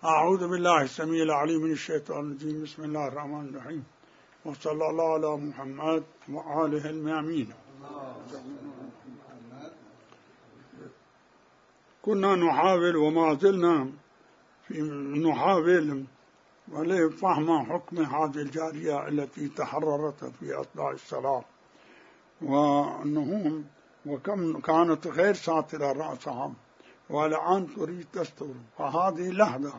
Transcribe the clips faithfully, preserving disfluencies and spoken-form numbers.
أعوذ بالله السميع العليم من الشيطان الرجيم. بسم الله الرحمن الرحيم، وصلى الله على محمد وآله الميامين. كنا نحاول وما زلنا في نحاول فهم حكم هذه الجارية التي تحررت في أثناء الصلاة، وأنهم وكم كانت غير ساترة رأسها والآن تريد تستر. فهذه اللحظة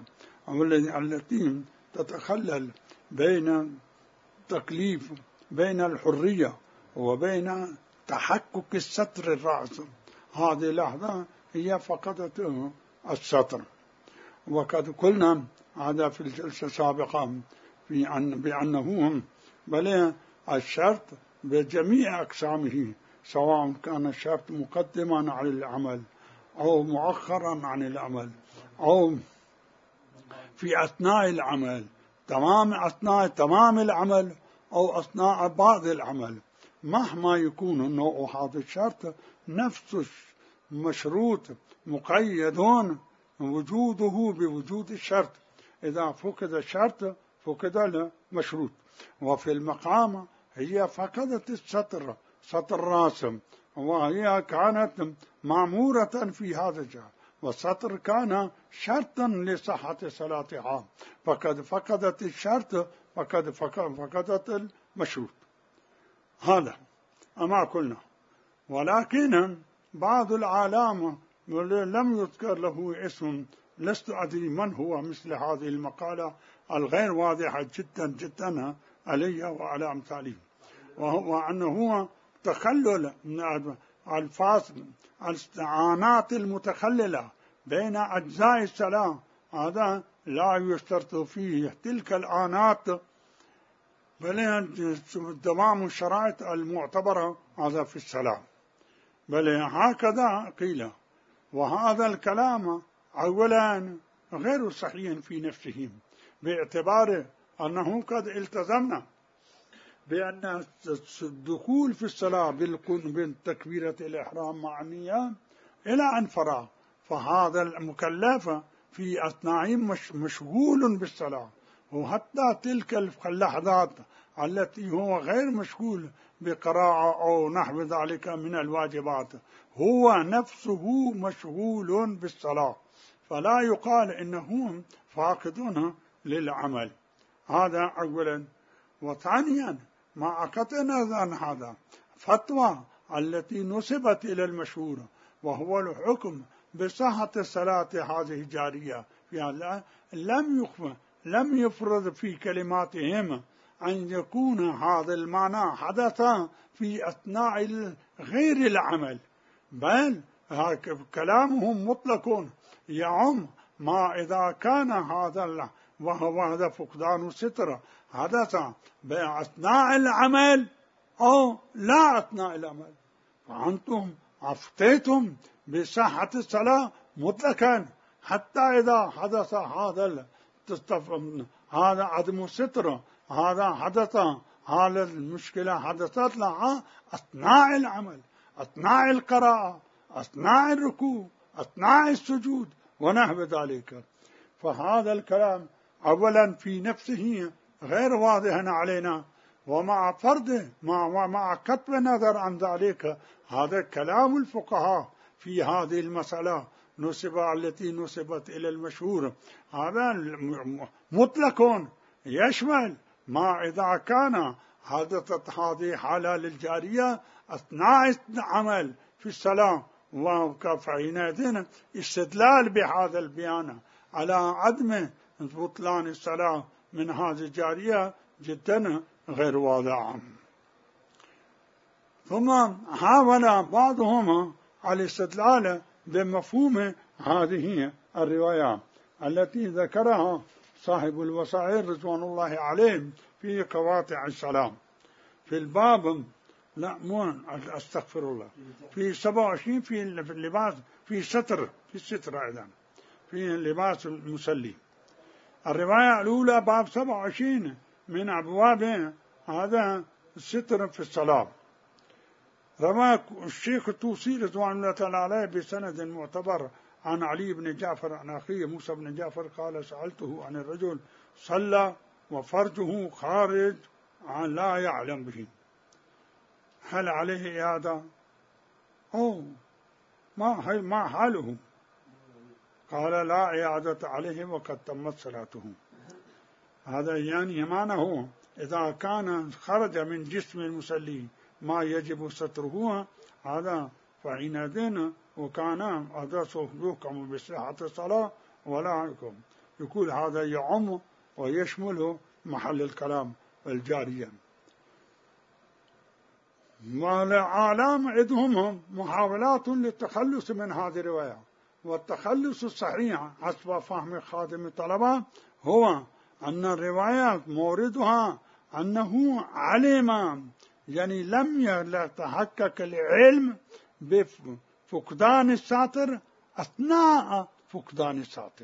التي تتخلل بين تكليف بين الحرية وبين تحقق الستر الرأس، هذه اللحظة هي فقدت الستر. وقد قلنا هذا في الجلسة السابقة في أن بأنه بل الشرط بجميع أقسامه، سواء كان الشرط مقدما عن العمل أو مؤخرا عن العمل أو في أثناء العمل، تمام أثناء تمام العمل أو أثناء بعض العمل، مهما يكون نوع هذا الشرط نفس مشروط مقيدون وجوده بوجود الشرط. إذا فقد الشرط فقد المشروط. وفي المقام هي فقدت الستر، ستر راسم، وهي كانت مأمورة في هذا الجهة، والستر كان شرطا لصحة صلاتها، فقد فقدت الشرط فقد فقدت المشروط. هذا أما قلنا. ولكن بعض العلامة لم يذكر له اسم، لست أدري من هو، مثل هذه المقالة الغير واضحة جدا جدا علي وعلى أمثالي، وهو أنه تخلل الفاظ الاستعانات المتخللة بين أجزاء الصلاة، هذا لا يشترط فيه تلك الآنات بل تمام الشرائط المعتبرة هذا في الصلاة، بل هكذا قيل. وهذا الكلام أولا غير صحيح في نفسه، باعتبار أنه قد التزمنا بأن الدخول في الصلاة بالتكبيرة الإحرام مع النية إلى أن فرغ، فهذا المكلف في أثناء مشغول بالصلاة، وحتى تلك اللحظات التي هو غير مشغول بقراءة أو نحو ذلك من الواجبات هو نفسه مشغول بالصلاة، فلا يقال إنهم فاقدون للعمل. هذا أولا. وثانيا ما أكدنا عن هذا فتوى التي نسبت إلى المشهور، وهو الحكم بصحة الصلاة هذه الجارية، يعني لم يخفى لم يفرض في كلماتهم أن يكون هذا المعنى حدث في أثناء غير العمل، بل كلامهم مطلق يعم ما إذا كان هذا وهو هذا فقدان ستر حدث بأثناء العمل أو لا أثناء العمل، فأنتم أفتيتم بصحة الصلاة مطلقا حتى إذا حدث هذا هذا عدم الستر، هذا حدث هذا المشكلة حدثت لها أثناء العمل، أثناء القراءة، أثناء الركوع، أثناء السجود ونحو ذلك. فهذا الكلام أولا في نفسه غير واضح علينا، ومع فرض مع كتب نظر عن ذلك هذا كلام الفقهاء في هذه المسألة نسب التي نسبت إلى المشهور، هذا مطلق يشمل ما إذا كان حدثت هذه حالة للجارية أثناء العمل في الصلاة، وكفعينئذ استدلال بهذا البيان على عدم بطلان الصلاة من هذه الجارية جدا غير واضح. ثم حاول بعضهم الاستدلال بمفهوم هذه الرواية التي ذكرها صاحب الوسائل رضوان الله عليه في قواطع السلام في الباب، لا مو استغفر الله، في سبعة وعشرين في اللباس في ستر في الستر أيضا في لباس المصلي. الرواية الأولى باب سبعة وعشرين من أبواب هذا الستر في الصلاة، رواه الشيخ الطوسي رضوان الله تعالى عليه بسند معتبر عن علي بن جعفر عن أخيه موسى بن جعفر قال سألته عن الرجل صلى وفرجه خارج عن لا يعلم به، هل عليه إعادة أو ما ما حاله؟ قال لا إعادة عليه وقد تمت صلاته. هذا يعني معناه إذا كان خرج من جسم المصلي ما يجب ستره هذا فحينئذ وكان هذا يحكم بصحة الصلاة ولا يحكم. يقول هذا يعم ويشمل محل الكلام الجارية. والعالم عندهم محاولات للتخلص من هذه الرواية، والتخلص الصحيح حسب فهم خادم الطلبة هو أن الرواية موردها أنه علم، يعني لم يتحقق العلم بفقدان الساتر أثناء فقدان الساتر،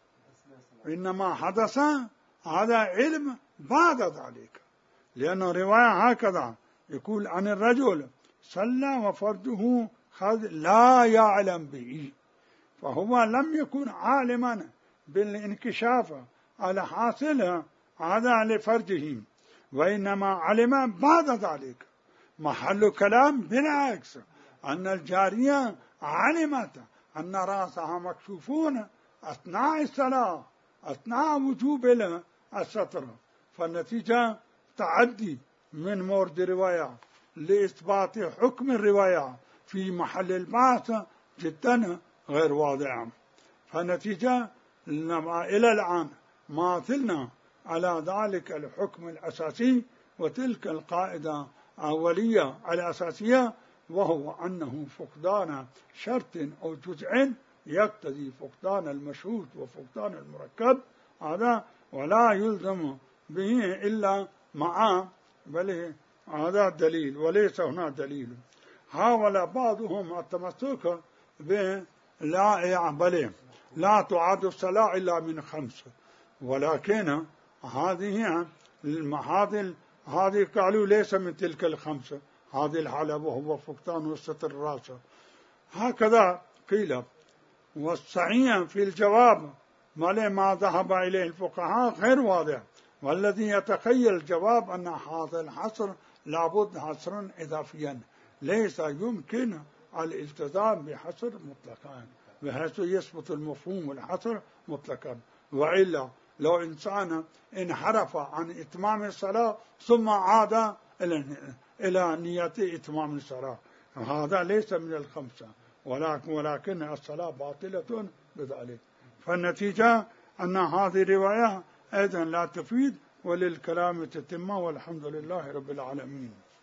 إنما حدث هذا علم بعد ذلك. لأن الرواية هكذا يقول عن الرجل صلى وفرجه لا يعلم به، فهو لم يكن عالما بالانكشاف على حاصل هذا لفرجه، وإنما علم بعد ذلك. محل كلام بالعكس أن الجارية علمت أن رأسها مكشوفون أثناء الصلاة أثناء وجوب الستر، فالنتيجة تعدي من مورد الرواية لإثبات حكم الرواية في محل البحث جدا غير واضح. فالنتيجة إلى الآن ما زلنا على ذلك الحكم الأساسي وتلك القاعدة الأولية الأساسية، وهو أنه فقدان شرط أو جزء يقتضي فقدان المشهود وفقدان المركب هذا، ولا يلزم به إلا مع بل هذا دليل وليس هنا دليل. حاول بعضهم التمسك بلا بل لا تعد الصلاة إلا من خمس، ولكن هذه هذه هذه قالوا ليس من تلك الخمسة هذه الحالة وهو فقدان وستر الرأس، هكذا قيل. والصحيح في الجواب ما ذهب إليه الفقهاء غير واضح، والذي يتخيل الجواب أن هذا الحصر لابد حصرا إضافيا، ليس يمكن الالتزام بحصر مطلقا بحيث يثبت المفهوم الحصر مطلقا، وإلا لو إنسان انحرف عن إتمام الصلاة ثم عاد إلى نية إتمام الصلاة هذا ليس من الخمسة، ولكن, ولكن الصلاة باطلة بذلك. فالنتيجة أن هذه الرواية أيضا لا تفيد وللكلام تتم، والحمد لله رب العالمين.